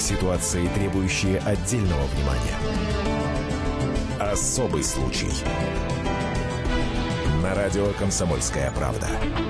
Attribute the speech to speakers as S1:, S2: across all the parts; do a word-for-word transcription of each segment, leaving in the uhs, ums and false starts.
S1: Ситуации, требующие отдельного внимания. Особый случай. На радио «Комсомольская правда».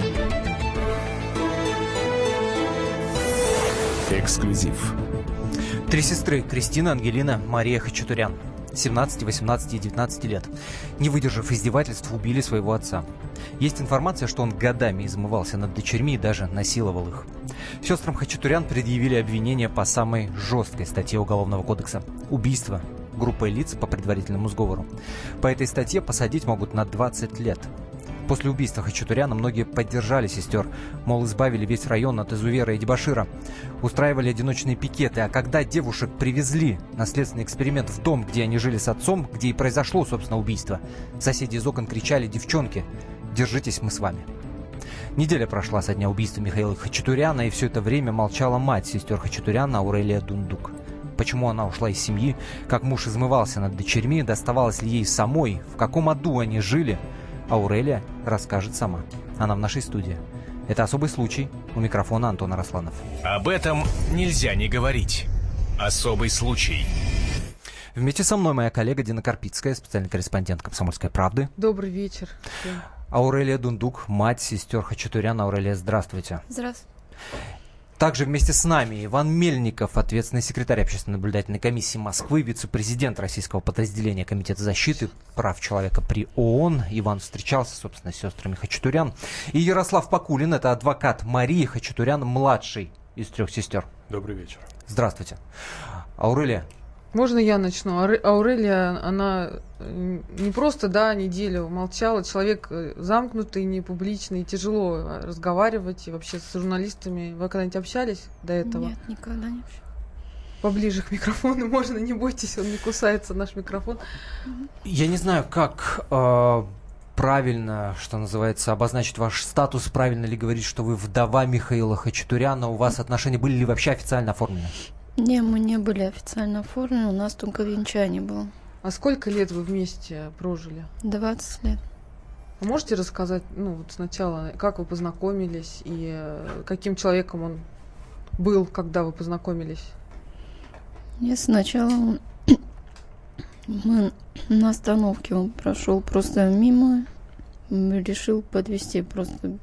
S1: Эксклюзив.
S2: Три сестры: Кристина, Ангелина, Мария Хачатурян. семнадцати, восемнадцати и девятнадцати лет. Не выдержав издевательств, убили своего отца. Есть информация, что он годами измывался над дочерьми и даже насиловал их. Сестрам Хачатурян предъявили обвинение по самой жесткой статье Уголовного кодекса – убийство группой лиц по предварительному сговору. По этой статье посадить могут на двадцать лет. После убийства Хачатуряна многие поддержали сестер, мол, избавили весь район от изувера и дебошира. Устраивали одиночные пикеты, а когда девушек привезли на следственный эксперимент в дом, где они жили с отцом, где и произошло, собственно, убийство, соседи из окон кричали: «Девчонки, держитесь, мы с вами». Неделя прошла со дня убийства Михаила Хачатуряна, и все это время молчала мать сестер Хачатуряна Аурелия Дундук. Почему она ушла из семьи, как муж измывался над дочерьми, доставалось ли ей самой, в каком аду они жили, Аурелия расскажет сама. Она в нашей студии. Это «Особый случай». У микрофона Антон Арасланов.
S1: Об этом нельзя не говорить. Особый случай.
S2: Вместе со мной моя коллега Дина Карпицкая, специальный корреспондент «Комсомольской правды».
S3: Добрый вечер.
S2: Аурелия Дундук, мать сестер Хачатурян. Аурелия, здравствуйте.
S3: Здравствуйте.
S2: Также вместе с нами Иван Мельников, ответственный секретарь Общественной наблюдательной комиссии Москвы, вице-президент российского подразделения Комитета защиты прав человека при ООН. Иван встречался, собственно, с сестрами Хачатурян. И Ярослав Покулин, это адвокат Марии Хачатурян, младший из трех сестер.
S4: Добрый вечер.
S2: Здравствуйте. Аурелия.
S3: Можно я начну? Аурелия, она не просто, да, неделю молчала. Человек замкнутый, непубличный, тяжело разговаривать. И вообще с журналистами. Вы когда-нибудь общались до этого?
S5: Нет, никогда не общалась.
S3: Поближе к микрофону можно, не бойтесь, он не кусается, наш микрофон.
S2: Я не знаю, как э, правильно, что называется, обозначить ваш статус. Правильно ли говорить, что вы вдова Михаила Хачатуряна? У вас отношения были ли вообще официально оформлены?
S5: Не, мы не были официально оформлены, у нас только венчание было.
S3: А сколько лет вы вместе прожили?
S5: двадцать лет.
S3: Вы можете рассказать, ну, вот сначала, как вы познакомились и каким человеком он был, когда вы познакомились?
S5: Я сначала... Мы на остановке, он прошел просто мимо, решил подвезти просто...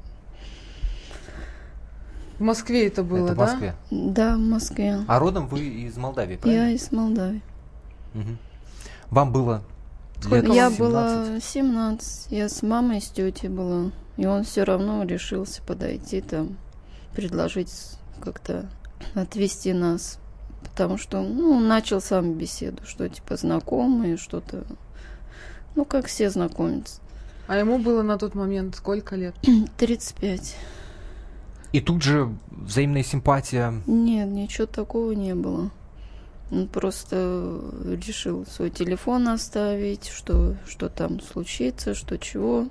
S3: В Москве это было,
S2: это в Москве?
S5: Да? Да, в Москве.
S2: А родом вы из Молдавии, правильно?
S5: Я из Молдавии.
S2: Угу. Вам было лет
S5: Я
S2: семнадцать?
S5: была семнадцать. Я с мамой и с тетей была. И он все равно решился подойти там, предложить как-то отвезти нас. Потому что, ну, начал сам беседу, что типа знакомые, что-то... Ну, как все знакомятся.
S3: А ему было на тот момент сколько лет?
S5: тридцать пять.
S2: И тут же взаимная симпатия?
S5: Нет, ничего такого не было. Он просто решил свой телефон оставить, что, что там случится, что чего.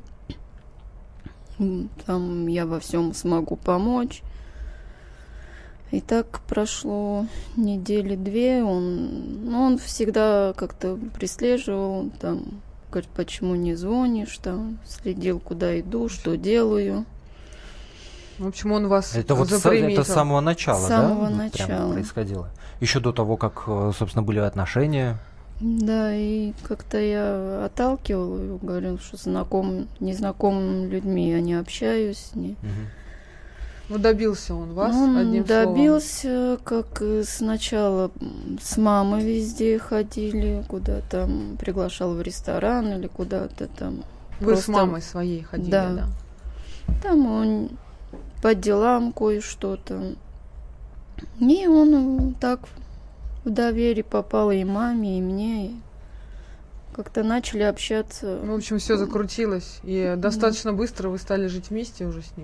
S5: Там я во всем смогу помочь. И так прошло недели две. Он, ну, он всегда как-то прислеживал, там, говорит, почему не звонишь, там, следил, куда иду, что делаю.
S3: В общем, он вас
S2: это вот
S3: заприметил.
S2: Это с самого начала,
S5: с самого
S2: да?
S5: начала.
S2: Прямо происходило. Еще до того, как, собственно, были отношения.
S5: Да, и как-то я отталкивала его, говорила, что знаком, незнакомыми людьми я не общаюсь. Не...
S2: Угу.
S3: Ну, добился он вас
S5: он
S3: одним
S5: добился,
S3: словом.
S5: как сначала с мамой везде ходили, куда там приглашал в ресторан или куда-то там.
S3: Вы
S5: Просто...
S3: с мамой своей ходили,
S5: да?
S3: Да.
S5: Там он по делам кое-что там. И он так в доверие попал и маме, и мне. И как-то начали общаться.
S3: Ну, в общем, все закрутилось. И достаточно быстро вы стали жить вместе уже с ним.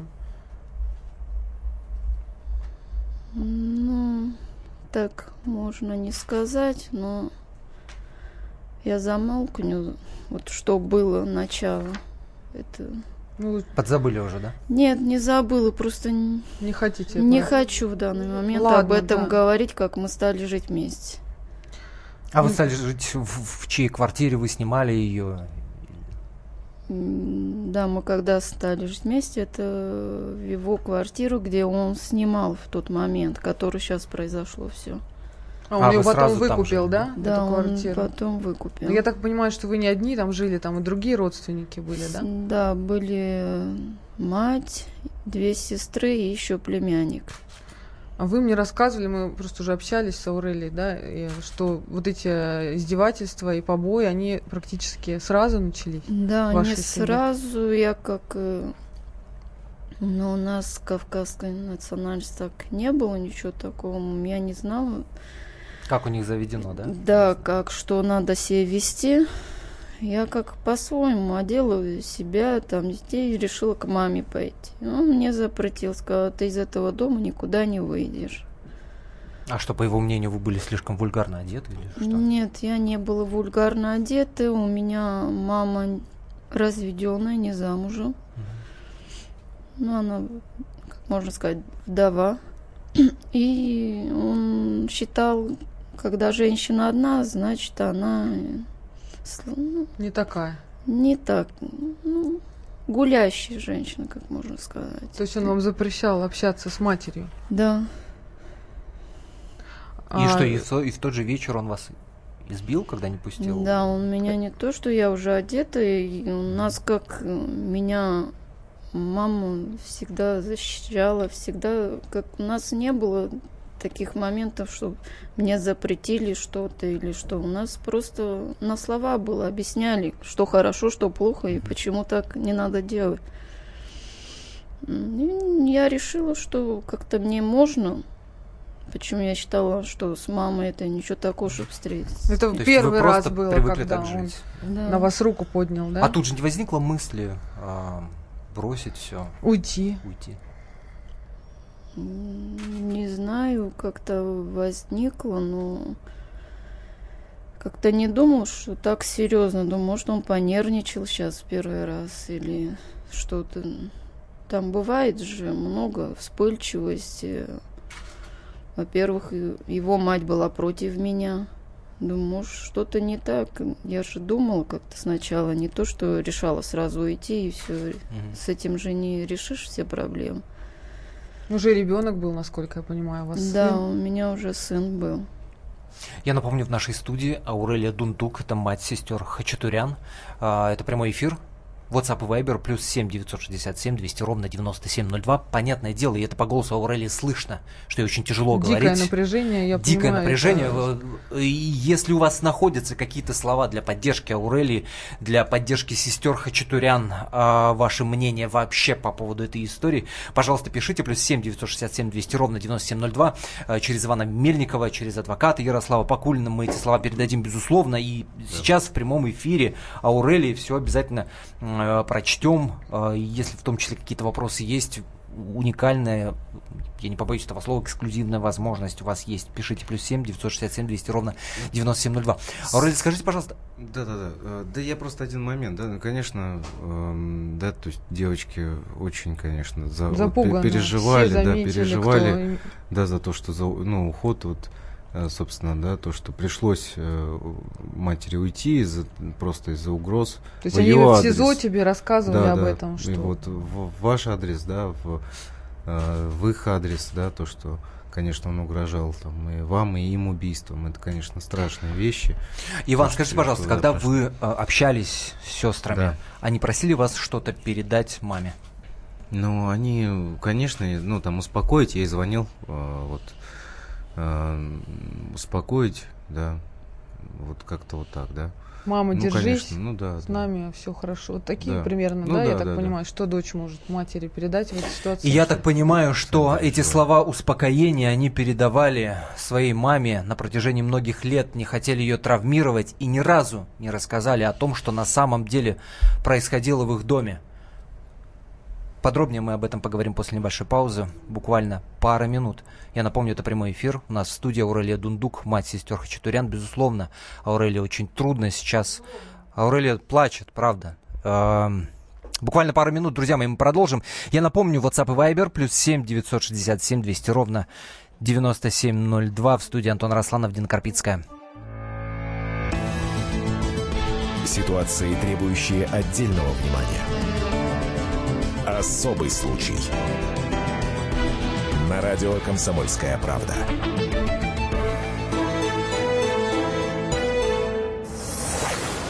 S5: Ну, так можно не сказать, но я замолкну. Вот что было начало. Это...
S3: Ну,
S2: подзабыли уже, да?
S5: Нет, не забыла, просто не,
S3: не хотите.
S5: Не
S3: это...
S5: хочу в данный момент
S3: Ладно,
S5: об этом
S3: да.
S5: говорить, как мы стали жить вместе.
S2: А вы стали жить в, в чьей квартире, вы снимали ее?
S5: Да, мы когда стали жить вместе, это в его квартиру, где он снимал в тот момент, который сейчас произошло все.
S3: А он
S2: А,
S3: ее
S2: вы
S3: потом
S2: сразу там
S3: выкупил,
S2: жили?
S3: да?
S5: Да,
S3: эту
S5: он
S3: квартиру?
S5: потом выкупил.
S3: Ну, я так понимаю, что вы не одни там жили, там и другие родственники были, да?
S5: Да, были мать, две сестры и еще племянник.
S3: А вы мне рассказывали, мы просто уже общались с Аурелией, да, и что вот эти издевательства и побои, они практически сразу начались?
S5: Да,
S3: в
S5: не
S3: вашей семье?
S5: сразу. Я как... э, Ну, у нас кавказской национальности так не было, ничего такого. Я не знала,
S2: Как у них заведено, да?
S5: да, как, что надо себя вести. Я как по-своему одела себя, там, детей, и решила к маме пойти. Он мне запретил, сказал, ты из этого дома никуда не выйдешь.
S2: А что, по его мнению, вы были слишком вульгарно одеты или что?
S5: Нет, я не была вульгарно одета. У меня мама разведенная, не замужем. Ну, она, как можно сказать, вдова. И он считал, когда женщина одна, значит, она ну,
S3: Не такая.
S5: не так, ну, гулящая женщина, как можно сказать.
S3: То есть он вам запрещал общаться с матерью?
S5: Да.
S2: И
S3: А,
S2: что, и в, то- и в тот же вечер он вас избил, когда не пустил?
S5: Да, он меня не то, что я уже одета, и у нас как э, меня мама всегда защищала, всегда, как у нас не было таких моментов, что мне запретили что-то или что. У нас просто на слова было, объясняли, что хорошо, что плохо и почему так не надо делать. И я решила, что как-то мне можно. Почему я считала, что с мамой это ничего такого, чтобы встретиться.
S3: Это
S2: То есть
S3: первый
S2: вы
S3: раз
S2: просто
S3: было,
S2: привыкли
S3: когда
S2: так
S3: он
S2: жить.
S5: Да.
S3: на вас руку поднял, да?
S2: А тут же не возникло мысли а, бросить все,
S3: Уйти.
S2: уйти?
S5: Не знаю, как-то возникло, но как-то не думал, что так серьезно. Думал, может, он понервничал сейчас в первый раз или что-то. Там бывает же много вспыльчивости. Во-первых, его мать была против меня. Думаю, может, что-то не так. Я же думала как-то сначала, не то, что решала сразу уйти, и все.
S2: Мгм.
S5: С этим же не решишь все проблемы.
S3: Уже ребенок был, насколько я понимаю, у вас
S5: Да,
S3: сын.
S5: у меня уже сын был.
S2: Я напомню, в нашей студии Аурелия Дундук, это мать сестер Хачатурян. А, это прямой эфир. WhatsApp и Viber плюс семь девятьсот шестьдесят семь двести ровно девяносто семь ноль два. Понятное дело, и это по голосу Аурелии слышно, что ей очень тяжело
S3: Дикое
S2: говорить.
S3: напряжение, я
S2: Дикое
S3: понимаю.
S2: напряжение.
S3: это-
S2: И если у вас находятся какие-то слова для поддержки Аурелии, для поддержки сестер Хачатурян, а, ваше мнение вообще по поводу этой истории, пожалуйста, пишите. Плюс семь девятьсот шестьдесят семь двести ровно девяносто семь ноль два. а, Через Ивана Мельникова, через адвоката Ярослава Покулина мы эти слова передадим, безусловно. И сейчас в прямом эфире Аурелии все обязательно э, прочтем. Э, если в том числе какие-то вопросы есть, уникальная, я не побоюсь этого слова, эксклюзивная возможность у вас есть. Пишите плюс семь девятьсот шестьдесят семь двести ровно девяносто семь ноль два. Аурелия, скажите, пожалуйста.
S4: Да-да-да. Э, Да я просто один момент, да, ну, конечно, эм, да, то есть девочки очень, конечно, за, вот,
S3: Запуганы.
S4: пе- переживали,
S3: Все
S4: да,
S3: заметили,
S4: переживали,
S3: кто-
S4: да, за то, что, за, ну, уход, вот, э, собственно, да, то, что пришлось э, матери уйти из-за, просто из-за угроз.
S3: То есть
S4: в
S3: они
S4: её
S3: в
S4: адрес.
S3: СИЗО тебе рассказывали
S4: Да,
S3: об
S4: да.
S3: этом, что
S4: И вот в, в ваш адрес, да, в, э, в их адрес, да, то, что, конечно, он угрожал там и вам, и им убийством. Это, конечно, страшные вещи.
S2: Иван,
S4: То,
S2: скажите,
S4: что
S2: пожалуйста,
S4: туда
S2: когда
S4: прошло.
S2: вы э, общались с сестрами,
S4: Да.
S2: они просили вас что-то передать маме?
S4: Ну, они, конечно, ну, там, успокоить, я ей звонил, э, вот, э, успокоить, да, вот как-то вот так, да.
S3: мама,
S4: Ну,
S3: держись,
S4: конечно, ну, да.
S3: с
S4: да.
S3: нами все хорошо. Вот такие
S4: Да.
S3: примерно,
S4: Ну
S3: да, я
S4: да,
S3: так
S4: да,
S3: понимаю, что дочь может матери передать в этой ситуации.
S2: И я
S3: что-
S2: так понимаю, что
S4: Сами
S2: эти
S4: переживали.
S2: слова успокоения они передавали своей маме на протяжении многих лет, не хотели ее травмировать и ни разу не рассказали о том, что на самом деле происходило в их доме. Подробнее мы об этом поговорим после небольшой паузы, буквально пара минут. Я напомню, это прямой эфир. У нас в студии Аурелия Дундук, мать сестер Хачатурян. Безусловно, Аурелия очень трудно сейчас. Аурелия плачет, правда. Эм, Буквально пару минут, друзья мои, мы продолжим. Я напомню, WhatsApp и Viber, плюс семь девятьсот шестьдесят семь двести ровно девяносто семь ноль два. В студии Антон Росланов, Дина Карпицкая.
S6: Ситуации, требующие отдельного внимания. Особый случай. На радио «Комсомольская правда».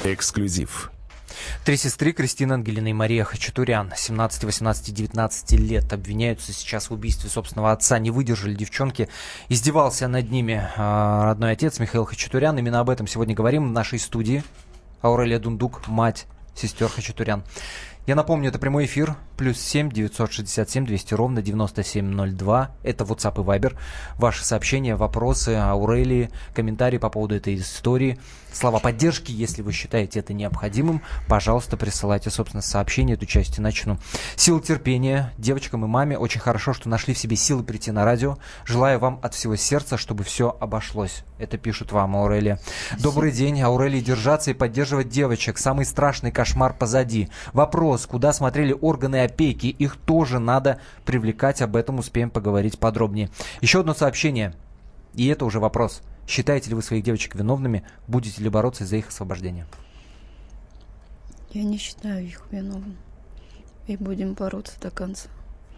S6: Эксклюзив.
S2: Три сестры, Кристина Ангелина и Мария Хачатурян, семнадцать, восемнадцать, девятнадцать лет, обвиняются сейчас в убийстве собственного отца. Не выдержали девчонки. Издевался над ними э, родной отец Михаил Хачатурян. Именно об этом сегодня говорим в нашей студии. Аурелия Дундук, мать сестер Хачатурян. Я напомню, это прямой эфир. Плюс семь девятьсот шестьдесят семь двести ровно девяносто семь ноль два. Это WhatsApp и Viber. Ваши сообщения, вопросы Аурелии, комментарии по поводу этой истории. Слова поддержки, если вы считаете это необходимым, пожалуйста, присылайте, собственно, сообщение. Эту часть начну. Силы терпения девочкам и маме. Очень хорошо, что нашли в себе силы прийти на радио. Желаю вам от всего сердца, чтобы все обошлось. Это пишут вам, Аурелия. Добрый день, Аурелии. Держаться и поддерживать девочек. Самый страшный кошмар позади. Вопрос, куда смотрели органы опеки? Их тоже надо привлекать. Об этом успеем поговорить подробнее. Еще одно сообщение. И это уже вопрос. Считаете ли вы своих девочек виновными? Будете ли бороться за их освобождение?
S5: Я не считаю их виновными. И будем бороться до конца.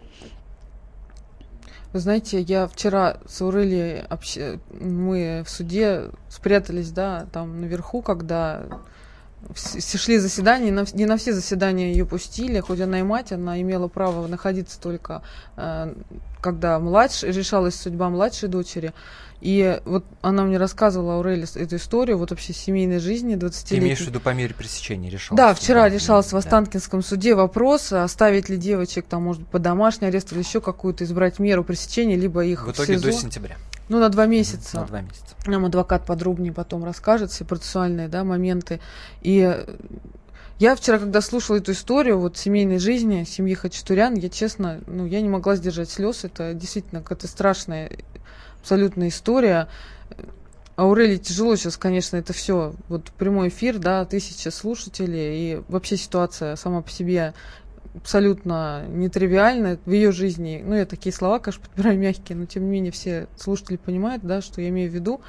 S3: Вы знаете, я вчера с Аурелией общ... мы в суде спрятались, да, там наверху, когда шли заседания, не на все заседания ее пустили, хоть она и мать, она имела право находиться только когда младше, решалась судьба младшей дочери. И вот она мне рассказывала, Аурелия, эту историю, вот вообще семейной жизни двадцатилетней.
S2: Ты имеешь в виду по мере пресечения решался?
S3: Да, вчера
S2: да,
S3: решался
S2: да.
S3: в Останкинском суде вопрос, оставить ли девочек, там, может, под домашний арест или еще какую-то избрать меру пресечения, либо их
S2: в итоге
S3: в СИЗО.
S2: до сентября.
S3: Ну, на два месяца.
S2: На два месяца.
S3: Нам адвокат подробнее потом расскажет все процессуальные, да, моменты. И я вчера, когда слушала эту историю вот семейной жизни, семьи Хачатурян, я честно, ну, я не могла сдержать слез. Это действительно какая-то страшная абсолютная история. Аурелии тяжело сейчас, конечно, это все, вот прямой эфир, да, тысяча слушателей, и вообще ситуация сама по себе абсолютно нетривиальная в ее жизни. Ну, я такие слова, конечно, подбираю мягкие, но тем не менее все слушатели понимают, да, что я имею в виду.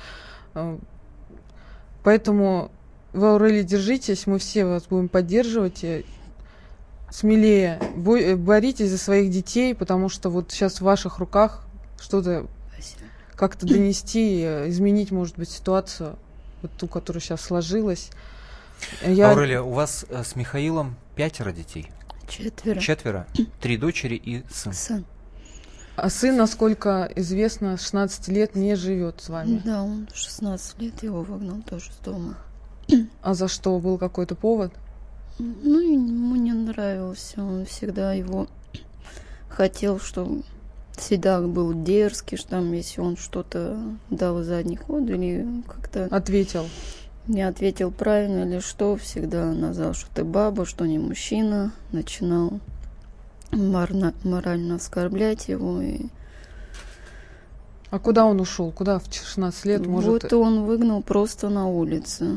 S3: Поэтому вы, Аурелия, держитесь, мы все вас будем поддерживать. Смелее боритесь за своих детей, потому что вот сейчас в ваших руках что-то как-то донести, изменить, может быть, ситуацию, вот ту, которая сейчас сложилась. Я...
S2: Аурелия, у вас э, с Михаилом пятеро детей?
S5: Четверо.
S2: Четверо. Три дочери и сын.
S5: Сын.
S3: А сын, насколько известно, с шестнадцати лет не живет с вами.
S5: Да, он шестнадцать лет, его выгнал тоже с дома.
S3: А за что? Был какой-то повод?
S5: Ну, ему не нравился. Он всегда его хотел, чтобы всегда был дерзкий, что там, если он что-то дал задний ход или как-то...
S3: Ответил.
S5: Не ответил правильно или что, всегда назвал, что ты баба, что не мужчина. Начинал морально, морально оскорблять его. И...
S3: А куда он ушел? Куда в шестнадцать лет может...
S5: Вот он выгнал просто на улице.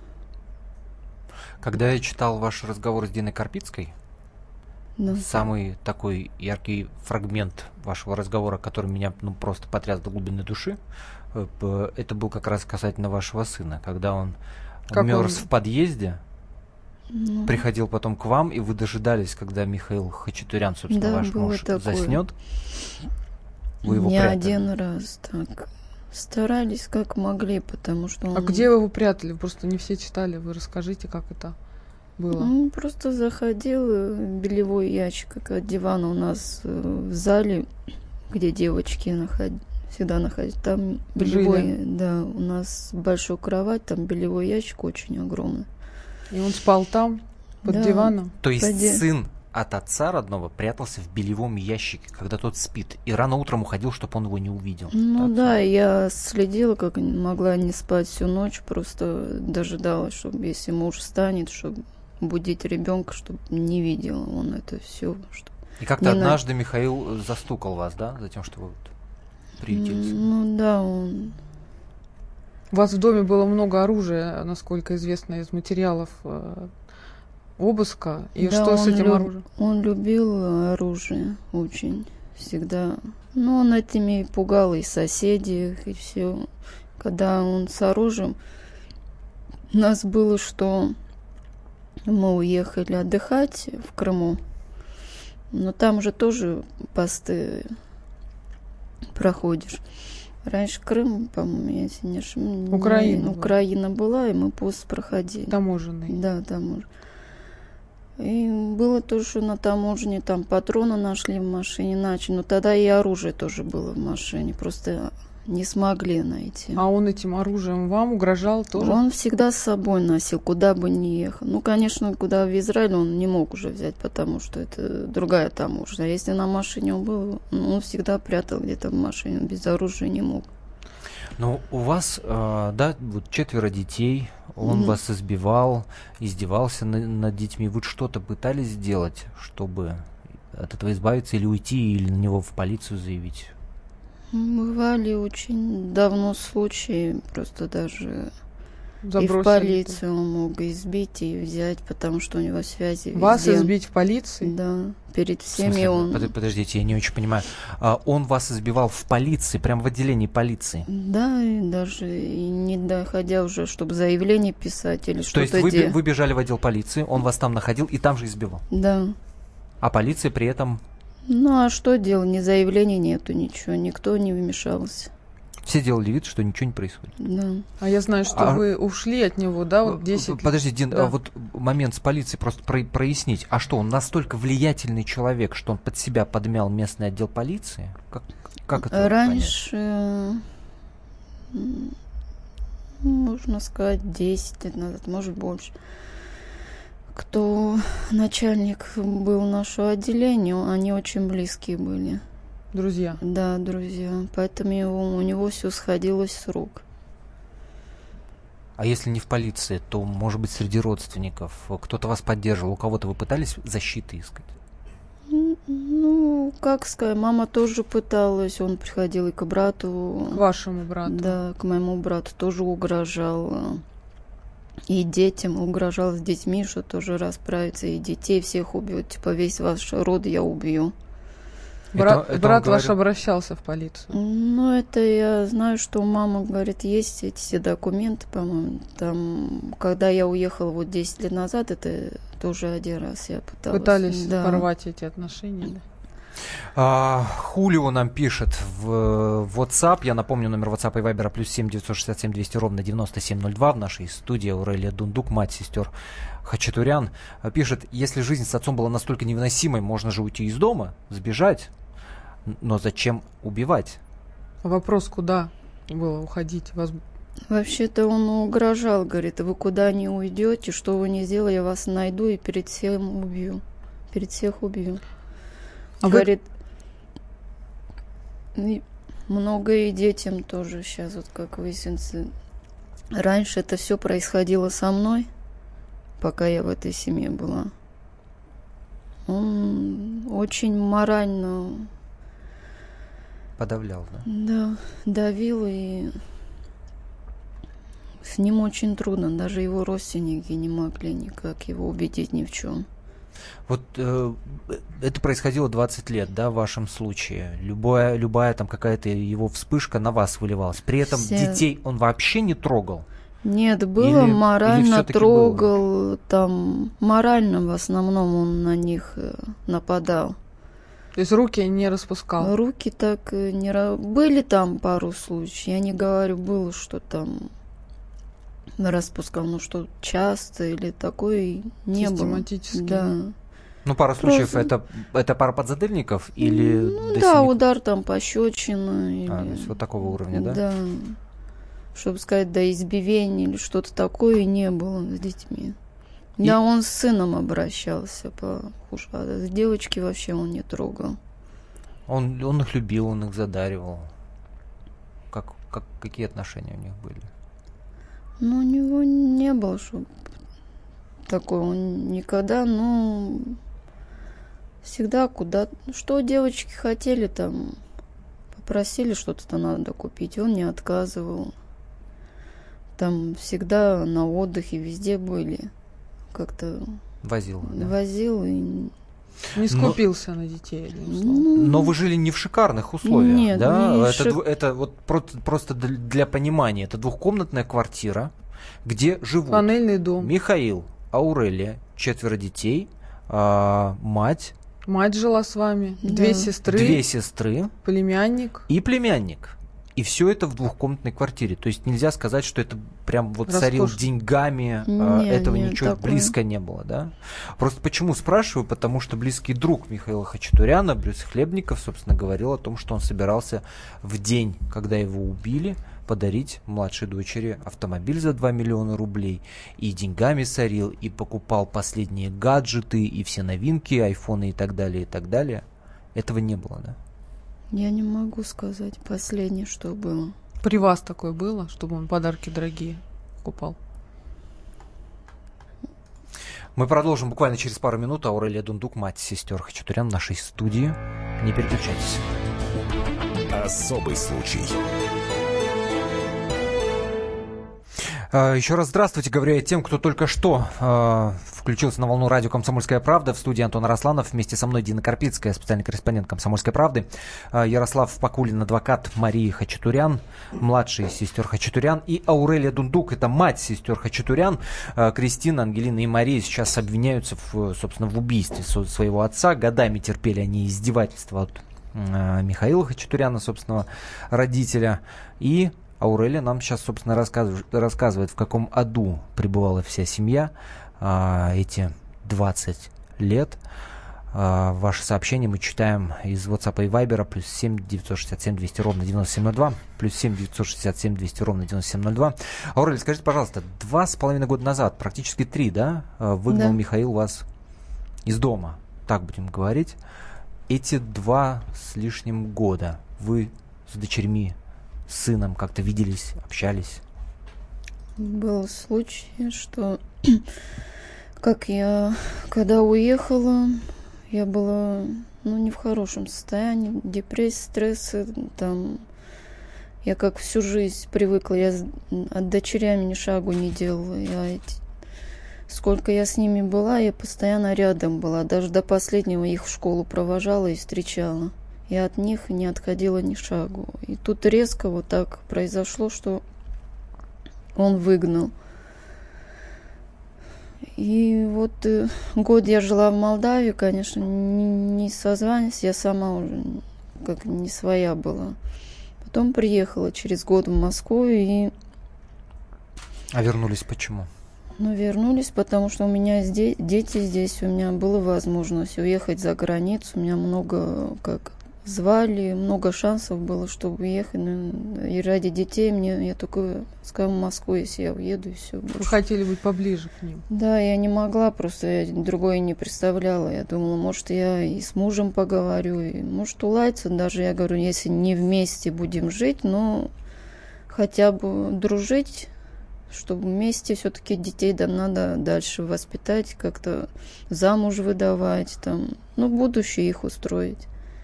S2: Когда я читал ваш разговор с Диной Карпицкой,
S5: Да.
S2: самый такой яркий фрагмент вашего разговора, который меня ну, просто потряс до глубины души, это был как раз касательно вашего сына, когда он
S3: Как
S2: мерз
S3: он?
S2: в подъезде,
S5: Ну,
S2: приходил потом к вам, и вы дожидались, когда Михаил Хачатурян, собственно,
S5: Да,
S2: ваш
S5: было
S2: муж,
S5: такое.
S2: заснет. Вы его
S5: не
S2: прятали.
S5: один раз так. Старались как могли, потому что он...
S3: А где вы его прятали? Просто не все читали. Вы расскажите, как это было.
S5: Он просто заходил в белевой ящик, как от дивана у нас э, в зале, где девочки наход... всегда находятся. Там белевой,
S3: Жили.
S5: да, у нас большая кровать, там белевой ящик очень огромный.
S3: И он спал там, под
S5: Да.
S3: диваном.
S2: То есть
S5: Поди-
S2: сын от отца родного прятался в белевом ящике, когда тот спит, и рано утром уходил, чтобы он его не увидел.
S5: Ну
S2: Так?
S5: да, я следила, как могла не спать всю ночь, просто дожидалась, чтобы если муж встанет, чтобы будить ребенка, чтобы не видел он это все. Что...
S2: И как-то
S5: Не на-
S2: однажды Михаил застукал вас, да, за тем, что вы вот приютились?
S5: Ну да, он...
S3: У вас в доме было много оружия, насколько известно из материалов э, обыска. И
S5: Да,
S3: что с
S5: он
S3: этим
S5: люб-
S3: оружием?
S5: Он любил оружие очень, всегда. Ну, он этими пугал и соседей, и все. Когда он с оружием, у нас было, что мы уехали отдыхать в Крыму, но там же тоже посты проходишь. Раньше Крым, по-моему, если не ошибаюсь.
S3: Украина.
S5: Украина была, и мы пост проходили.
S3: Таможенный.
S5: Да, таможенный. И было то, что на таможне там патроны нашли в машине, начали. Но тогда и оружие тоже было в машине. Просто не смогли найти.
S3: А он этим оружием вам угрожал тоже?
S5: Он всегда с собой носил, куда бы ни ехал. Ну, конечно, куда в Израиль он не мог уже взять, потому что это другая таможня. А если на машине он был, ну, он всегда прятал где-то в машине, он без оружия не мог.
S2: Ну, у вас, э, да, вот четверо детей, он
S5: Мгм.
S2: вас избивал, издевался на- над детьми. Вы что-то пытались сделать, чтобы от этого избавиться или уйти, или на него в полицию заявить?
S5: Бывали очень давно случаи, просто даже и в
S3: Забросили.
S5: полицию он мог избить и взять, потому что у него связи
S3: Вас
S5: везде.
S3: избить в полиции?
S5: Да, перед
S2: В
S5: всеми
S2: смысле?
S5: он...
S2: Под- Подождите, я не очень понимаю. А, он вас избивал в полиции, прямо в отделении полиции?
S5: Да, и даже и не доходя уже, чтобы заявление писать или
S2: То
S5: что-то
S2: есть вы, бе-
S5: делать.
S2: вы бежали в отдел полиции, он вас там находил и там же избивал?
S5: Да.
S2: А полиция при этом...
S5: Ну а что делать? Ни заявления нету, ничего, никто не вмешался.
S2: Все делали вид, что ничего не происходит.
S5: Да.
S3: А я знаю, что
S2: А-
S3: вы ушли от него, да, вот десять лет.
S2: Подожди, Дин,
S3: Да.
S2: а вот момент с полицией просто про- прояснить. А что, он настолько влиятельный человек, что он под себя подмял местный отдел полиции? Как, как это вот
S5: Раньше, м, можно сказать, десять лет назад, может больше, кто начальник был нашего отделения, они очень близкие были.
S3: Друзья.
S5: Да, друзья. Поэтому его- у него все сходилось с рук.
S2: понять? А если не в полиции, то, может быть, среди родственников кто-то вас поддерживал, у кого-то вы пытались защиты искать?
S5: М, Ну, как сказать, мама тоже пыталась, он приходил и к брату.
S3: К вашему брату.
S5: Да, к моему брату тоже угрожал. И детям угрожал с детьми, что тоже расправится, и детей всех убьет. Типа весь ваш род я убью.
S3: Бра-
S2: Это- это он
S3: брат ваш
S2: говорил?
S3: обращался в полицию.
S5: Ну, это я знаю, что мама говорит, есть эти все документы, по-моему. Там, когда я уехала вот десять лет назад, это тоже один раз я пыталась.
S3: Пытались
S5: Да.
S3: порвать эти отношения. Да.
S2: А, Хулио нам пишет в, в WhatsApp. Я напомню, номер WhatsApp и Viber плюс семь девятьсот шестьдесят семь двести ровно девяносто семь ноль два. В нашей студии Аурелия Дундук, мать сестер Хачатурян, а, пишет: если жизнь с отцом была настолько невыносимой, можно же уйти из дома, сбежать. Н- Но зачем убивать?
S3: Вопрос, куда было уходить? Вас...
S5: Вообще-то он угрожал, говорит, вы куда не уйдете, что вы не сделали, я вас найду и перед всем убью. Перед всех убью.
S3: А вы-
S5: Говорит, и много и детям тоже сейчас, вот как выяснится. Раньше это все происходило со мной, пока я в этой семье была. Он очень морально,
S2: Подавлял, да?
S5: да, давил, и с ним очень трудно. Даже его родственники не могли никак его убедить ни в чем.
S2: Вот э, это происходило двадцать лет, да, в вашем случае. Любая, любая там какая-то его вспышка на вас выливалась. При этом
S5: Все-
S2: детей он вообще не трогал.
S5: Нет, было
S2: Или- или
S5: морально
S2: всё-таки
S5: трогал, там морально в основном он на них э, нападал.
S3: То есть руки не распускал?
S5: Руки так э, не... ра- Были там пару случаев, я не говорю, было, что там распускал, но что часто или такое не было.
S3: Систематически.
S5: Да.
S2: Ну, пара случаев,
S5: Просто-
S2: это, это пара подзатыльников или
S5: Ну
S2: до
S5: да,
S2: семи-
S5: удар там пощечина. Или...
S2: А, то есть вот такого уровня, да?
S5: Да. Чтобы сказать, да, избиения или что-то такое не было с детьми.
S2: И-
S5: Да, он с сыном обращался похуже, а с девочки вообще он не трогал.
S2: Он, он их любил, он их задаривал. Как, как, какие отношения у них были?
S5: Ну, у него не было, чтобы такого он никогда, ну, всегда куда... Что девочки хотели там, попросили что-то надо купить, он не отказывал. Там всегда на отдыхе везде были. Как-то
S2: Возил, да?
S5: возил и...
S3: Не скупился на детей, одним словом.
S5: Ну,
S2: Но вы жили не в шикарных условиях,
S5: Нет,
S2: да?
S5: не
S2: Это,
S5: шик-
S2: дв- это вот про- просто для, для понимания. Это двухкомнатная квартира, где живут
S3: Панельный дом.
S2: Михаил, Аурелия, четверо детей, а, мать,
S3: Мать жила с вами,
S5: Да.
S3: две сестры,
S2: две сестры
S3: племянник.
S2: и племянник. И все это в двухкомнатной квартире. То есть нельзя сказать, что это прям вот
S3: Роскошно.
S2: царил деньгами,
S5: Не,
S2: этого
S5: не,
S2: ничего
S5: такое.
S2: близко не было, да? Просто почему спрашиваю? Потому что близкий друг Михаила Хачатуряна, Брюс Хлебников, собственно, говорил о том, что он собирался в день, когда его убили, подарить младшей дочери автомобиль за два миллиона рублей. И деньгами сорил, и покупал последние гаджеты, и все новинки, айфоны и так далее, и так далее. Этого не было, да?
S5: Я не могу сказать последнее, что было.
S3: При вас такое было, чтобы он подарки дорогие покупал?
S2: Мы продолжим буквально через пару минут. Аурелия Дундук, мать сестер Хачатурян в нашей студии. Не переключайтесь.
S6: Особый случай.
S2: Еще раз здравствуйте, говорю я тем, кто только что э, включился на волну радио «Комсомольская правда». В студии Антон Арасланов. Вместе со мной Дина Карпицкая, специальный корреспондент «Комсомольской правды». Э, Ярослав Пакулин, адвокат Марии Хачатурян, младший сестер Хачатурян. И Аурелия Дундук, это мать сестер Хачатурян. Э, Кристина, Ангелина и Мария сейчас обвиняются, в, собственно, в убийстве своего отца. Годами терпели они издевательства от э, Михаила Хачатуряна, собственного родителя. И Аурелия нам сейчас, собственно, рассказывает, рассказывает, в каком аду пребывала вся семья а, эти двадцать лет. А, ваши сообщения мы читаем из WhatsApp и Viber, плюс семь девятьсот шестьдесят семь двести ровно девяносто семь ноль два, плюс семь девятьсот шестьдесят семь двести ровно девяносто семь ноль два. Аурелия, скажите, пожалуйста, два с половиной года назад, практически три, да, выгнал
S5: Да.
S2: Михаил вас из дома, так будем говорить. Эти два с лишним года вы с дочерьми, с сыном как-то виделись, общались?
S5: Был случай, что как я, когда уехала, я была, ну, не в хорошем состоянии, депрессия, стрессы, там, я как всю жизнь привыкла, я от дочерями ни шагу не делала, я эти, сколько я с ними была, я постоянно рядом была, даже до последнего их в школу провожала и встречала. Я от них не отходила ни шагу. И тут резко вот так произошло, что он выгнал. И вот э, год я жила в Молдавии, конечно, не, не созванивались, я сама уже как не своя была. Потом приехала через год в Москву и...
S2: А вернулись почему?
S5: Ну, вернулись, потому что у меня здесь, дети здесь, у меня была возможность уехать за границу, у меня много как... звали, много шансов было, чтобы уехать. И ради детей мне, я только сказала в Москву, если я уеду, и все.
S3: Вы хотели быть поближе к ним?
S5: Да, я не могла, просто я другое не представляла. Я думала, может, я и с мужем поговорю, и может уладится. Даже, я говорю, если не вместе будем жить, но хотя бы дружить, чтобы вместе все-таки детей да, надо дальше воспитать, как-то замуж выдавать, там, ну, будущее их устроить.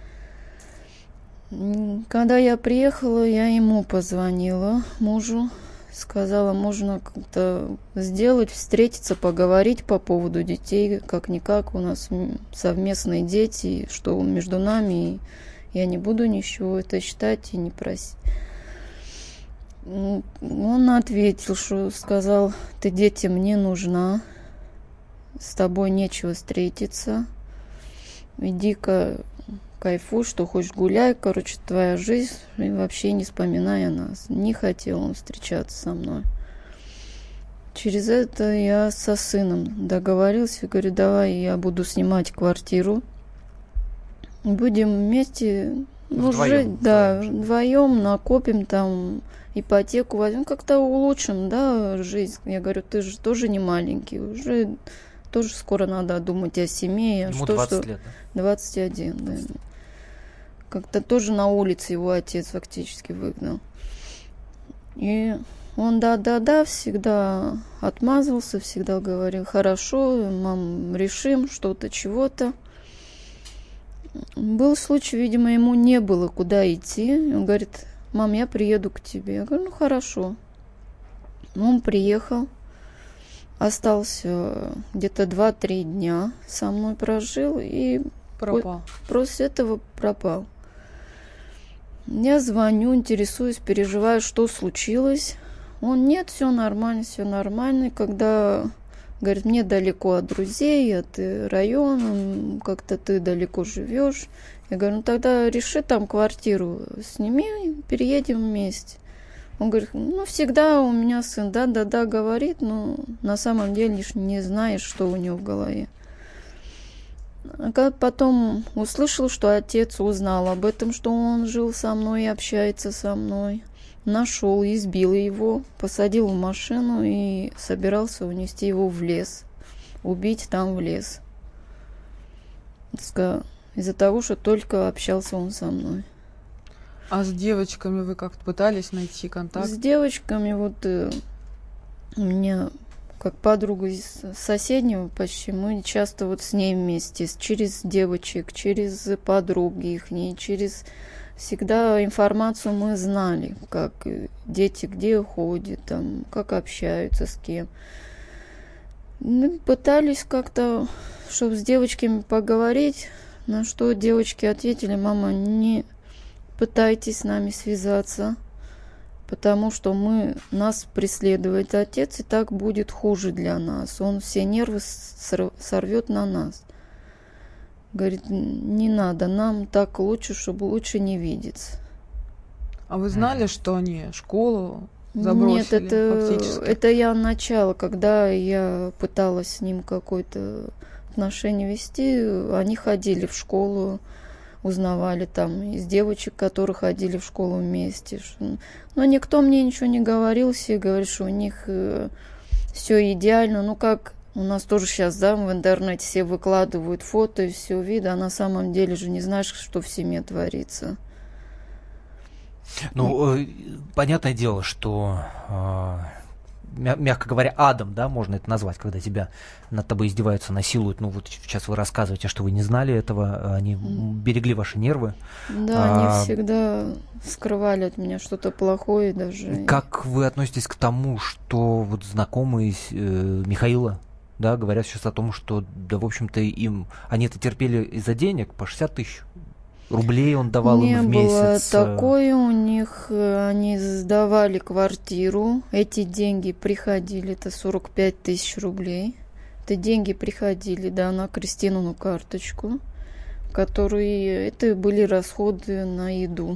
S5: Когда я приехала, я ему позвонила, мужу, сказала, можно как-то сделать, встретиться, поговорить по поводу детей, как-никак у нас совместные дети, что между нами, и я не буду ничего это считать и не просить. Он ответил, что сказал, ты детям не нужна, с тобой нечего встретиться, иди-ка кайфуй, что хочешь гуляй, короче, твоя жизнь, и вообще не вспоминай о нас. Не хотел он встречаться со мной. Через это я со сыном договорился, говорю, давай я буду снимать квартиру, будем вместе, ну,
S2: Вдвоем,
S5: жить, да,
S2: вдвоем.
S5: вдвоем накопим там, ипотеку возьмем, как-то улучшим, да, жизнь. Я говорю, ты же тоже не маленький, уже тоже скоро надо думать о семье.
S2: Ему
S5: что,
S2: двадцать
S5: что...
S2: лет, да?
S5: двадцать один, да. Как-то тоже на улице его отец фактически выгнал. И он да-да-да всегда отмазывался, всегда говорил, хорошо, мам, решим что-то, чего-то. Был случай, видимо, ему не было куда идти. Он говорит, мам, я приеду к тебе. Я говорю, ну хорошо. Он приехал, остался где-то два-три дня со мной прожил и
S3: Пропал.
S5: после этого пропал. Я звоню, интересуюсь, переживаю, что случилось. Он, нет, все нормально, все нормально. Когда, говорит, мне далеко от друзей, от района, как-то ты далеко живешь. Я говорю, ну тогда реши там квартиру, сними, переедем вместе. Он говорит, ну всегда у меня сын да-да-да говорит, но на самом деле лишь не знаешь, что у него в голове. А когда потом услышал, что отец узнал об этом, что он жил со мной и общается со мной, нашел, избил его, посадил в машину и собирался унести его в лес, убить там в лес. Из-за того, что только общался он со мной.
S3: А с девочками вы как-то пытались найти контакт?
S5: С девочками вот э, у меня как подруга из соседнего почти, мы часто вот с ней вместе, через девочек, через подруги их, через... Всегда информацию мы знали, как дети где ходят, там, как общаются с кем. Мы пытались как-то, чтобы с девочками поговорить, на что девочки ответили, мама, не пытайтесь с нами связаться, потому что мы, нас преследует отец, и так будет хуже для нас. Он все нервы сорвет на нас. Говорит, не надо, нам так лучше, чтобы лучше не видеться.
S3: А вы знали, что они школу забросили?
S5: Нет, это,
S3: фактически?
S5: это я начало, когда я пыталась с ним какое-то отношение вести, они ходили в школу, узнавали там из девочек, которые ходили в школу вместе. Но никто мне ничего не говорил, все говорят, что у них все идеально. Ну как у нас тоже сейчас, да, в интернете все выкладывают фото и все видно, а на самом деле же не знаешь, что в семье творится.
S2: Ну, э, понятное дело, что, э, мя- мягко говоря, адом, да, можно это назвать, когда тебя над тобой издеваются, насилуют. Ну, вот сейчас вы рассказываете, что вы не знали этого, они mm. берегли ваши нервы.
S5: Да,
S2: а,
S5: они всегда скрывали от меня что-то плохое даже.
S2: Как вы относитесь к тому, что вот знакомые э, Михаила, да, говорят сейчас о том, что, да, в общем-то, им, они это терпели из-за денег, по шестьдесят тысяч рублей он давал
S5: Не
S2: им в
S5: было
S2: месяц.
S5: такое у них, они сдавали квартиру, эти деньги приходили, это сорок пять тысяч рублей, это деньги приходили, да, на Кристинину карточку, которые, это были расходы на еду.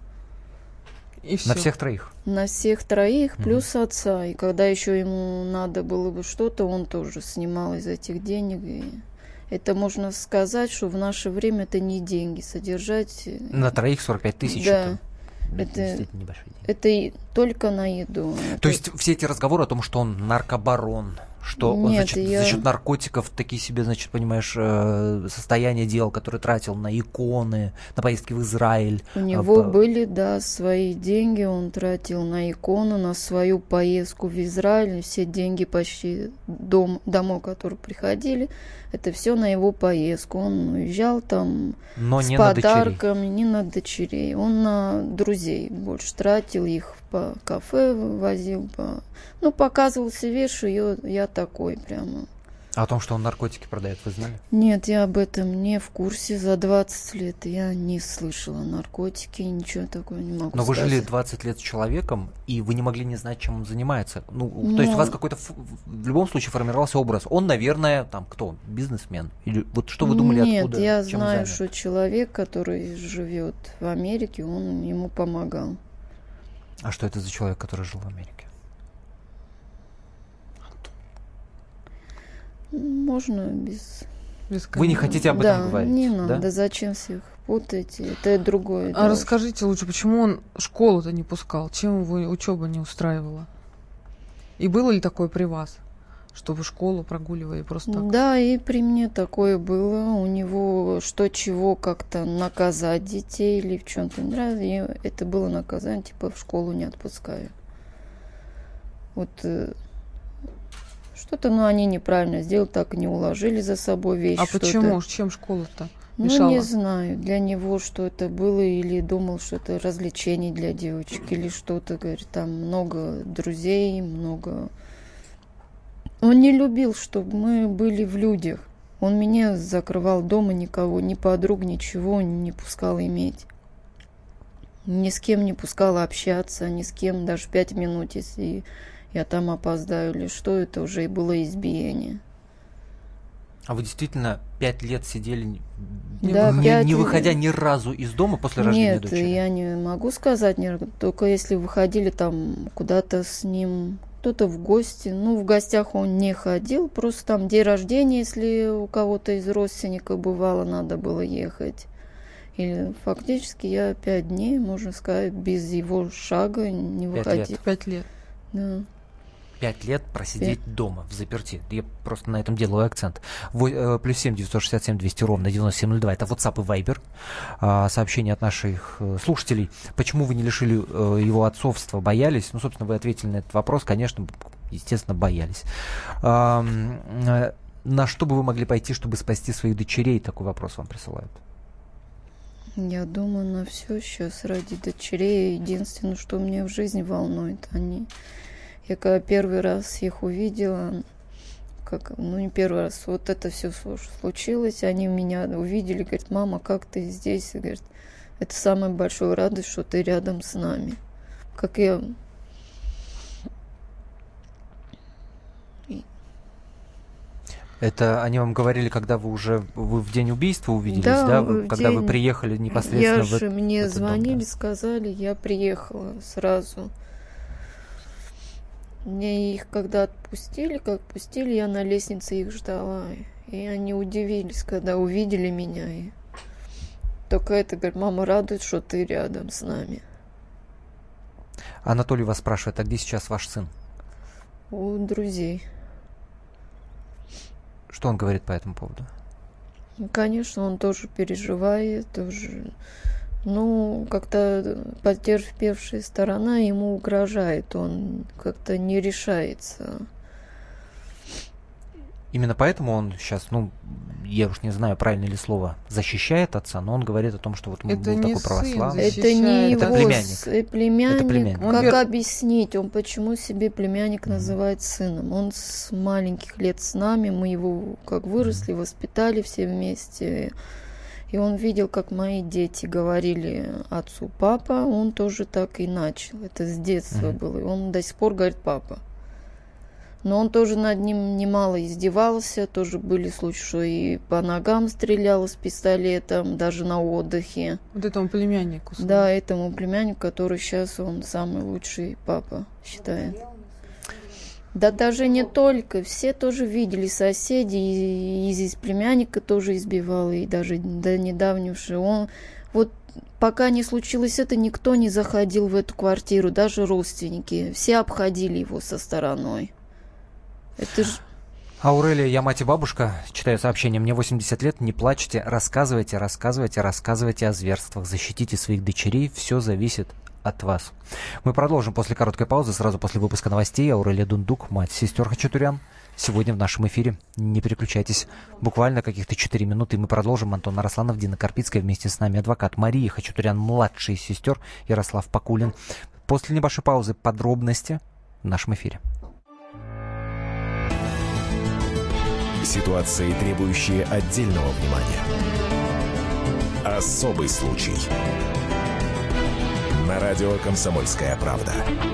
S3: И
S2: На всех троих?
S5: На всех троих, плюс
S2: mm-hmm.
S5: отца. И когда еще ему надо было бы что-то, он тоже снимал из этих денег. И это можно сказать, что в наше время это не деньги. Содержать...
S2: На троих сорок пять тысяч?
S5: Да.
S2: Это,
S5: это,
S2: действительно небольшие деньги.
S5: Это и только на еду.
S2: То
S5: это...
S2: есть все эти разговоры о том, что он наркобарон, что он
S5: Нет,
S2: за, счет,
S5: я...
S2: за счет наркотиков такие себе, значит, понимаешь, состояние дел, которые тратил на иконы, на поездки в Израиль.
S5: У него
S2: по...
S5: были, да, свои деньги, он тратил на икону, на свою поездку в Израиль, все деньги почти дом, домой, которые приходили, это все на его поездку. Он уезжал там
S2: Но
S5: с
S2: не
S5: подарками,
S2: на
S5: не на дочерей. Он на друзей больше тратил, их по кафе возил, по... ну, показывал себе, что я, я такой прямо.
S2: А о том, что он наркотики продает, вы знали?
S5: Нет, я об этом не в курсе. За двадцать лет я не слышала наркотики, ничего такого не могу
S2: Но
S5: сказать.
S2: вы жили двадцать лет с человеком, и вы не могли не знать, чем он занимается. Ну,
S5: Но...
S2: то есть у вас какой-то ф- в любом случае формировался образ. Он, наверное, там кто? Бизнесмен? Или вот что вы думали,
S5: Нет,
S2: откуда?
S5: я
S2: чем
S5: знаю,
S2: занят?
S5: что человек, который живет в Америке, он ему помогал.
S2: А что это за человек, который жил в Америке?
S5: Можно без...
S3: без
S2: Вы не хотите об этом
S5: да,
S2: говорить?
S5: не надо.
S2: Да?
S5: Зачем всех путать? Это другое.
S3: А
S5: дело.
S3: расскажите лучше, почему он школу-то не пускал? Чем его учеба не устраивала? И было ли такое при вас, что вы школу прогуливали просто так?
S5: Да, и при мне такое было. У него что чего как-то наказать детей или в чем-то не нравится. И это было наказание, типа в школу не отпускаю. Вот э, что-то, ну, они неправильно сделали, так не уложили за собой вещи.
S3: А почему? Чем школа-то мешала?
S5: Ну, не знаю. Для него что это было, или думал, что это развлечение для девочек, или что-то, говорит, там много друзей, много... Он не любил, чтобы мы были в людях. Он меня закрывал дома, никого, ни подруг, ничего не пускал иметь. Ни с кем не пускал общаться, ни с кем даже пять минут, если я там опоздаю или что, это уже и было избиение.
S2: А вы действительно пять лет сидели,
S5: Да,
S2: не,
S5: пять
S2: не
S5: лет.
S2: выходя ни разу из дома после рождения
S5: Нет,
S2: дочери?
S5: я не могу сказать, не- только если выходили там куда-то с ним, кто-то в гости. Ну, в гостях он не ходил, просто там день рождения, если у кого-то из родственников бывало, надо было ехать. Или фактически я пять дней, можно сказать, без его шага не
S2: Пять
S5: выходила.
S2: лет.
S3: Пять лет.
S5: Да.
S2: Пять лет просидеть дома, в заперти. Я просто на этом делаю акцент. Во- э, плюс семь девятьсот шестьдесят семь двести ровно девяносто семь ноль два. Это WhatsApp и Viber. А, сообщение от наших э, слушателей. Почему вы не лишили э, его отцовства? Боялись? Ну, собственно, вы ответили на этот вопрос. Конечно, естественно, боялись. А, м, э, на что бы вы могли пойти, чтобы спасти своих дочерей? Такой вопрос вам присылают.
S5: Я думаю, на все сейчас ради дочерей. Единственное, что меня в жизни волнует, они... Я когда первый раз их увидела, как, ну не первый раз, вот это все случилось, они меня увидели, говорят, мама, как ты здесь? И говорят, это самая большая радость, что ты рядом с нами. Как я...
S2: Это они вам говорили, когда вы уже вы в день убийства увиделись,
S5: Да,
S2: да? Вы-
S5: в
S2: когда вы
S5: день.
S2: приехали непосредственно
S5: Я
S2: в,
S5: же
S2: эт- в
S5: мне
S2: этот дом, да?
S5: звонили, сказали, я приехала сразу. Мне их когда отпустили, как отпустили, я на лестнице их ждала. И они удивились, когда увидели меня. И только это, говорит, мама, радует, что ты рядом с нами.
S2: Анатолий вас спрашивает, а где сейчас ваш сын?
S5: У друзей.
S2: Что он говорит по этому поводу?
S5: Ну, конечно, он тоже переживает, тоже... Ну, как-то потерпевшая сторона ему угрожает, он как-то не решается.
S2: Именно поэтому он сейчас, ну, я уж не знаю, правильно ли слово, защищает отца, но он говорит о том, что вот он
S3: Это
S2: был
S3: не
S2: такой
S3: сын
S2: православный.
S3: защищает.
S5: Это не
S2: Это
S5: его
S2: племянник.
S5: с- э, племянник.
S2: Это племянник.
S3: Он
S5: Как
S3: вер-
S5: объяснить, он почему себе племянник называет сыном? Он с маленьких лет с нами, мы его как выросли, воспитали все вместе. И он видел, как мои дети говорили отцу папа, он тоже так и начал. Это с детства
S2: Мгм.
S5: было. И он до сих пор говорит папа. Но он тоже над ним немало издевался. Тоже были случаи, что и по ногам стрелял с пистолетом, даже на отдыхе.
S3: Вот этому племяннику. своему.
S5: Да, этому племяннику, который сейчас он самый лучший папа считает. Да даже не только, все тоже видели, соседи, и, и здесь племянника тоже избивал, и даже до недавнего, что он, вот пока не случилось это, никто не заходил в эту квартиру, даже родственники, все обходили его со стороной. Это ж...
S2: Аурелия, я мать и бабушка, читаю сообщение, мне восемьдесят лет, не плачьте, рассказывайте, рассказывайте, рассказывайте о зверствах, защитите своих дочерей, все зависит от вас. Мы продолжим после короткой паузы, сразу после выпуска новостей. Аурелия Дундук, мать сестер Хачатурян, сегодня в нашем эфире. Не переключайтесь. Буквально каких-то четыре минуты, и мы продолжим. Антон Арасланов, Дина Карпицкая, вместе с нами адвокат Мария Хачатурян, младший сестер Ярослав Пакулин. После небольшой паузы подробности в нашем эфире.
S6: Ситуации, требующие отдельного внимания. Особый случай. На радио «Комсомольская правда».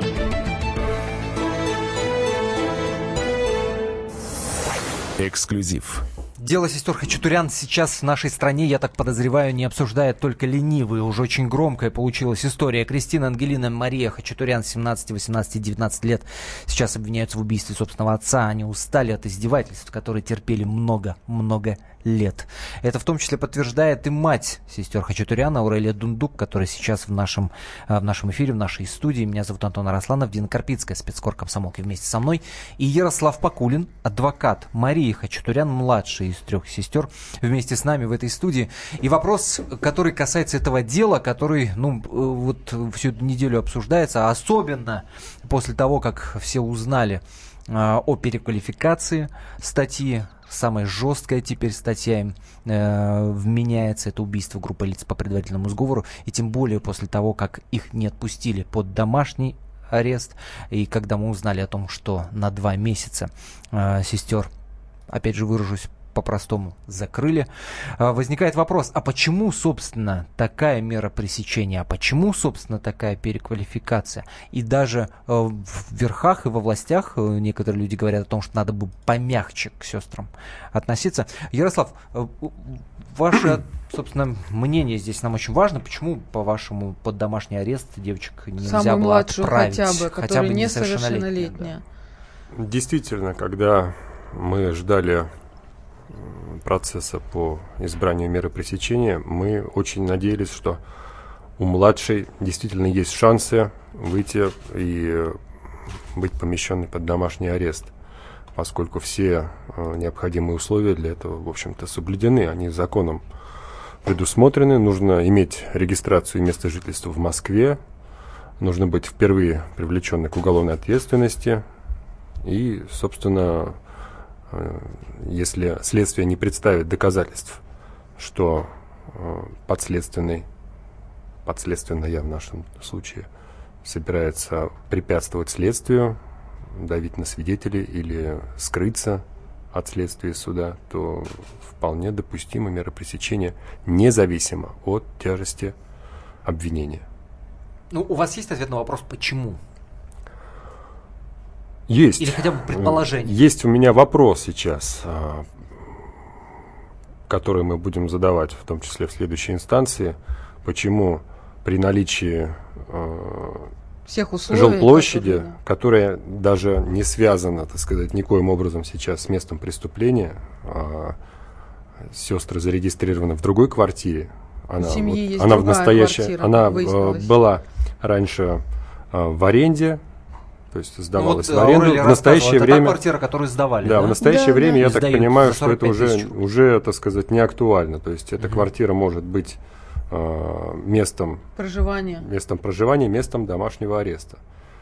S6: Эксклюзив.
S2: Дело сестер Хачатурян сейчас в нашей стране, я так подозреваю, не обсуждает только ленивые. Уже очень громкая получилась история. Кристина, Ангелина, Мария Хачатурян, семнадцать, восемнадцать и девятнадцать лет, сейчас обвиняются в убийстве собственного отца. Они устали от издевательств, которые терпели много-много лет. Это в том числе подтверждает и мать сестер Хачатурян, Аурелия Дундук, которая сейчас в нашем, в нашем эфире, в нашей студии. Меня зовут Антон Арасланов, Дина Карпицкая, спецкор комсомолки вместе со мной. И Ярослав Пакулин, адвокат Марии Хачатурян, младший из трех сестер, вместе с нами в этой студии. И вопрос, который касается этого дела, который, ну, вот всю эту неделю обсуждается, особенно после того, как все узнали э, о переквалификации статьи. Самая жесткая теперь статья им э, вменяется, это убийство группы лиц по предварительному сговору, и тем более после того, как их не отпустили под домашний арест, и когда мы узнали о том, что на два месяца э, сестер, опять же выражусь по-простому закрыли. Возникает вопрос, а почему, собственно, такая мера пресечения, а почему, собственно, такая переквалификация? И даже в верхах и во властях некоторые люди говорят о том, что надо бы помягче к сестрам относиться. Ярослав, ваше, собственно, мнение здесь нам очень важно. Почему, по-вашему, под домашний арест девочек нельзя
S3: Самую
S2: было
S3: младшую
S2: отправить?
S3: хотя бы,
S2: хотя
S3: которая
S2: бы
S3: несовершеннолетняя.
S7: Да. Действительно, когда мы ждали процесса по избранию меры пресечения, мы очень надеялись, что у младшей действительно есть шансы выйти и быть помещенной под домашний арест, поскольку все э, необходимые условия для этого, в общем-то, соблюдены, они законом предусмотрены. Нужно иметь регистрацию и место жительства в Москве, нужно быть впервые привлеченной к уголовной ответственности, и, собственно, э, если следствие не представит доказательств, что э, подследственный, подследственная в нашем случае, собирается препятствовать следствию, давить на свидетелей или скрыться от следствия суда, то вполне допустима мера пресечения, независимо от тяжести обвинения.
S2: Ну, у вас есть ответ на вопрос, почему?
S7: Есть.
S2: Или хотя бы предположение?
S7: Есть у меня вопрос сейчас, который мы будем задавать, в том числе в следующей инстанции. Почему при наличии
S3: всех условий,
S7: жилплощади,
S3: которые, да.
S7: которая даже не связана, так сказать, никоим образом сейчас с местом преступления, а сестры зарегистрированы в другой квартире. Она,
S3: у семьи
S7: вот,
S3: есть
S7: она в
S3: другая
S7: настоящее,
S3: квартира,
S7: она
S3: выяснилось.
S7: была раньше а, в аренде, то есть сдавалась
S2: ну, вот,
S7: в аренду.
S2: Аурелия
S7: в настоящее
S2: это
S7: время,
S2: та квартира, которую сдавали,
S7: да,
S2: да?
S7: в настоящее
S5: да,
S7: время
S5: да.
S7: я так
S2: Сдают
S7: понимаю,
S2: за
S7: что это уже,
S2: тысяч.
S7: уже, так сказать, не актуально. То есть эта
S2: Угу.
S7: квартира может быть а, местом
S3: Проживание.
S7: местом проживания, местом домашнего ареста.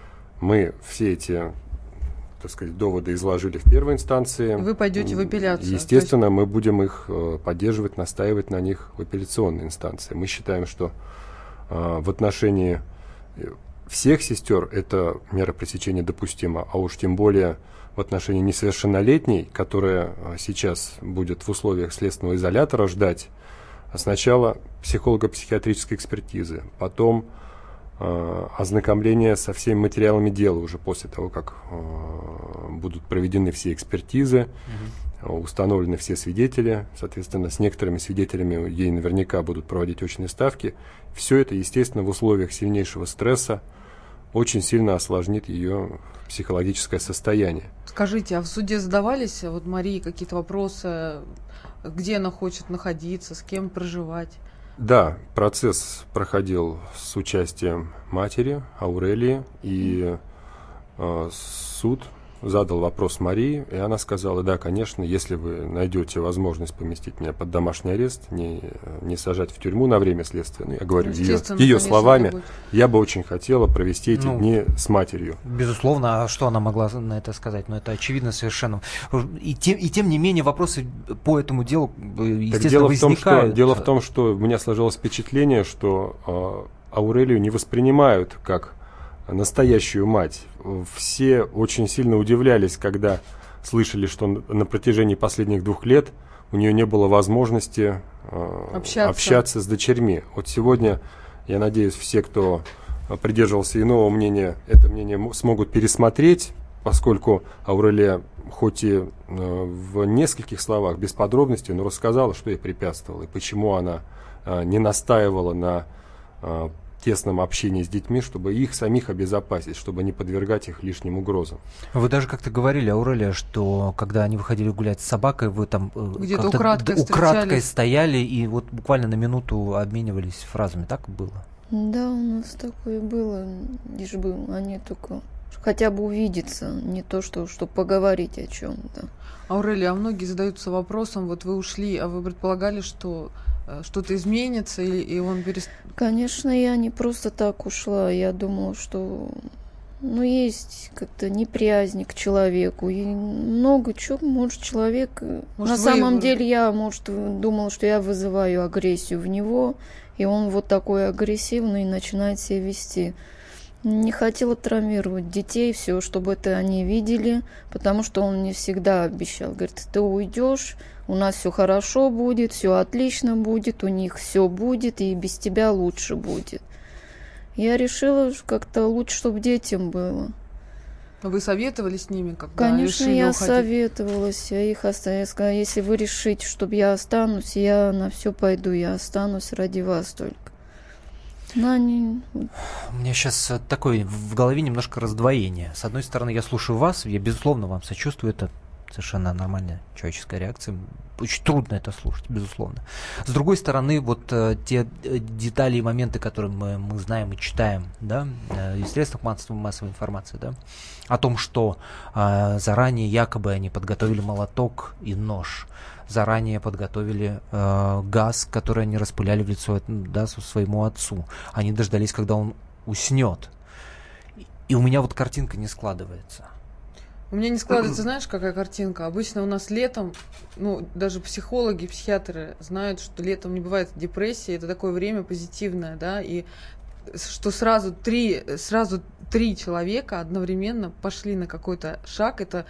S7: Мы все эти, так сказать, доводы изложили в первой инстанции.
S3: И вы пойдете в апелляцию.
S7: Естественно, мы будем их э, поддерживать, настаивать на них в апелляционной инстанции. Мы считаем, что э, в отношении всех сестер эта мера пресечения допустима, а уж тем более в отношении несовершеннолетней, которая э, сейчас будет в условиях следственного изолятора ждать сначала психолого-психиатрической экспертизы, потом ознакомление со всеми материалами дела уже после того, как э, будут проведены все экспертизы, угу. установлены все свидетели, соответственно, с некоторыми свидетелями ей наверняка будут проводить очные ставки. Все это, естественно, в условиях сильнейшего стресса очень сильно осложнит ее психологическое состояние.
S3: Скажите, а в суде задавались вот Марии какие-то вопросы, где она хочет находиться, с кем проживать?
S7: Да, процесс проходил с участием матери Аурелии, и э, суд задал вопрос Марии, и она сказала: да, конечно, если вы найдете возможность поместить меня под домашний арест, не, не сажать в тюрьму на время следствия, ну, я говорю ее, ее словами, я бы очень хотела провести эти ну, дни с матерью.
S2: Безусловно, а что она могла на это сказать? Ну, это очевидно совершенно. И тем, и тем не менее, вопросы по этому делу, естественно,
S7: так дело
S2: возникают.
S7: В том, что, дело в том, что у меня сложилось впечатление, что э, Аурелию не воспринимают как настоящую мать. Все очень сильно удивлялись, когда слышали, что на протяжении последних двух лет у нее не было возможности э, общаться. общаться с дочерьми. Вот сегодня, я надеюсь, все, кто придерживался иного мнения, это мнение смогут пересмотреть, поскольку Аурелия, хоть и э, в нескольких словах, без подробностей, но рассказала, что ей препятствовало, и почему она э, не настаивала на э, тесном общении с детьми, чтобы их самих обезопасить, чтобы не подвергать их лишним угрозам.
S2: Вы даже как-то говорили, Аурелия, что когда они выходили гулять с собакой, вы там
S3: где-то украдкой,
S2: украдкой стояли и вот буквально на минуту обменивались фразами. Так было?
S5: Да, у нас такое было. Лишь бы они только хотя бы увидеться, не то, что, чтобы поговорить о чем-то.
S3: Аурелия, а многие задаются вопросом, вот вы ушли, а вы предполагали, что что-то изменится, и, и он перест...
S5: Конечно, я не просто так ушла. Я думала, что ну, есть как-то неприязнь к человеку. И много чего, может, человек...
S3: Может,
S5: на самом
S3: вы...
S5: деле я, может, думала, что я вызываю агрессию в него, и он вот такой агрессивный начинает себя вести. Не хотела травмировать детей, все, чтобы это они видели, потому что он мне всегда обещал, говорит, ты уйдешь, у нас все хорошо будет, все отлично будет, у них все будет, и без тебя лучше будет. Я решила, как-то лучше, чтобы детям было.
S3: Вы советовали с ними, когда
S5: Конечно,
S3: решили
S5: я
S3: уходить?
S5: советовалась, я их оставила. Я сказала, если вы решите, чтобы я останусь, я на все пойду, я останусь ради вас только. Но они...
S2: У меня сейчас такое в голове немножко раздвоение. С одной стороны, я слушаю вас, я, безусловно, вам сочувствую, это совершенно нормальная человеческая реакция. Очень трудно это слушать, безусловно. С другой стороны, вот э, те детали и моменты, которые мы, мы знаем и читаем, да, э, из средств массовой, массовой информации, да, о том, что э, заранее якобы они подготовили молоток и нож, заранее подготовили э, газ, который они распыляли в лицо, да, своему отцу. Они дождались, когда он уснет. И у меня вот картинка не складывается.
S3: У меня не складывается, знаешь, какая картинка? Обычно у нас летом, ну, даже психологи, психиатры знают, что летом не бывает депрессии, это такое время позитивное, да, и что сразу три, сразу три человека одновременно пошли на какой-то шаг, это,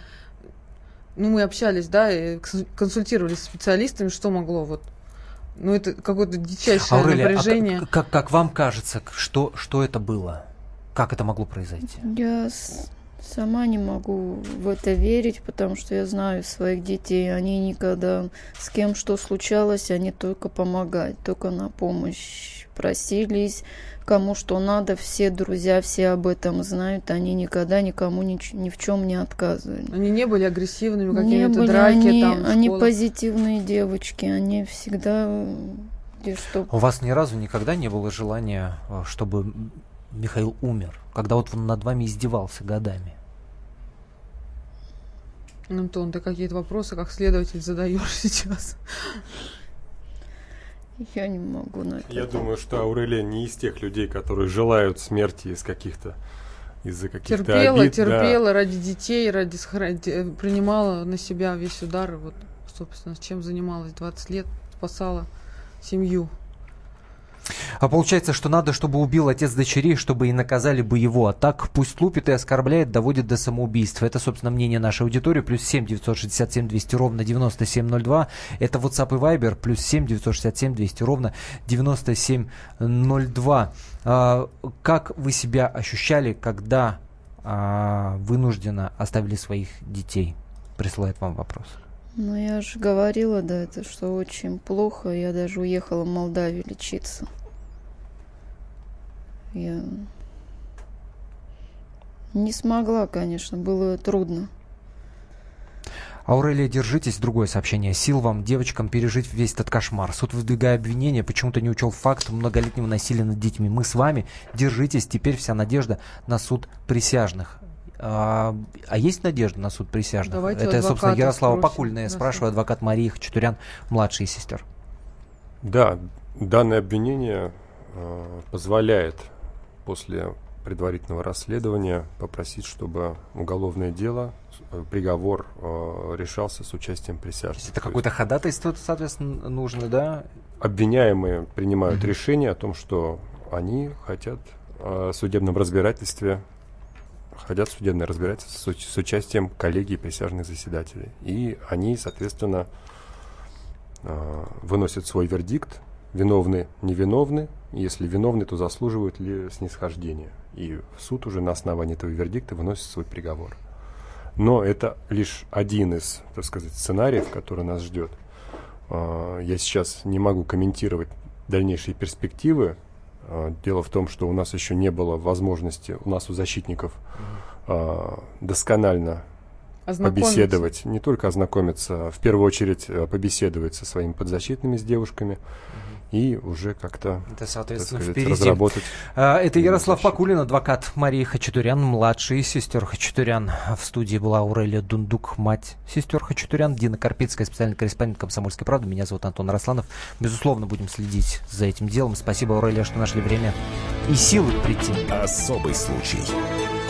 S3: ну, мы общались, да, и консультировались с специалистами, что могло вот, ну, это какое-то дичайшее
S2: Аурелия,
S3: напряжение.
S2: А как, как вам кажется, что, что это было? Как это могло произойти?
S5: Я сама не могу в это верить, потому что я знаю своих детей. Они никогда с кем что случалось, они только помогают, только на помощь просились. Кому что надо, все друзья, все об этом знают. Они никогда никому ни, ни в чем не отказывали.
S3: Они не были агрессивными,
S5: Не
S3: какими-то
S5: были,
S3: драки
S5: они,
S3: там.
S5: они
S3: школа.
S5: позитивные девочки, они всегда... где что...
S2: У вас ни разу никогда не было желания, чтобы Михаил умер, когда вот он над вами издевался годами?
S3: Антон, ты какие-то вопросы как следователь задаешь сейчас?
S5: Я не могу на это.
S7: Я думаю, что Аурелия не из тех людей, которые желают смерти из каких-то из-за каких-то
S3: терпела,
S7: обид.
S3: терпела
S7: Да.
S3: ради детей, ради ради, принимала на себя весь удар. И вот, собственно, чем занималась двадцать лет, спасала семью.
S2: А получается, что надо, чтобы убил отец дочерей, чтобы и наказали бы его. А так пусть лупит и оскорбляет, доводит до самоубийства. Это, собственно, мнение нашей аудитории. Плюс семь девятьсот шестьдесят семь двести ровно девяносто семь ноль два. Это WhatsApp и Viber. Плюс семь девятьсот шестьдесят семь двести ровно девяносто семь ноль два. А, как вы себя ощущали, когда а, вынужденно оставили своих детей? Присылает вам вопрос.
S5: Ну, я же говорила, да, это что очень плохо. Я даже уехала в Молдавию лечиться. Я не смогла, конечно, было трудно.
S2: Аурелия, держитесь. Другое сообщение. Сил вам, девочкам, пережить весь этот кошмар. Суд, выдвигая обвинения, почему-то не учел факт многолетнего насилия над детьми. Мы с вами. Держитесь. Теперь вся надежда на суд присяжных. А, а есть надежда на суд присяжных?
S3: Давайте
S2: Это, собственно, Ярослава
S3: спросим.
S2: Покульна. Я
S3: Да,
S2: спрашиваю, адвокат Марии Хачатурян, младший сестер.
S7: Да, данное обвинение э, позволяет после предварительного расследования попросить, чтобы уголовное дело, э, приговор э, решался с участием присяжных.
S2: То есть это какое-то ходатайство, соответственно, нужно, да?
S7: Обвиняемые принимают
S2: Мгм.
S7: решение о том, что они хотят э, в судебном разбирательстве, хотят в судебное разбирательство с, с участием коллегии присяжных заседателей. И они, соответственно, э, выносят свой вердикт, виновны, невиновны, если виновны, то заслуживают ли снисхождения. И суд уже на основании этого вердикта выносит свой приговор. Но это лишь один из, так сказать, сценариев, который нас ждет. Э, я сейчас не могу комментировать дальнейшие перспективы. Дело в том, что у нас еще не было возможности, у нас у защитников э, досконально побеседовать, не только ознакомиться, в первую очередь э, побеседовать со своими подзащитными, с девушками, и уже как-то,
S2: Это, соответственно,
S7: так сказать,
S2: впереди.
S7: разработать.
S2: А, Это Ярослав
S7: защиту.
S2: Покулин, адвокат Марии Хачатурян, младший сестер Хачатурян. В студии была Аурелия Дундук, мать сестер Хачатурян, Дина Карпицкая, специальный корреспондент «Комсомольской правды». Меня зовут Антон Арасланов. Безусловно, будем следить за этим делом. Спасибо, Аурелия, что нашли время и силы прийти.
S6: Особый случай.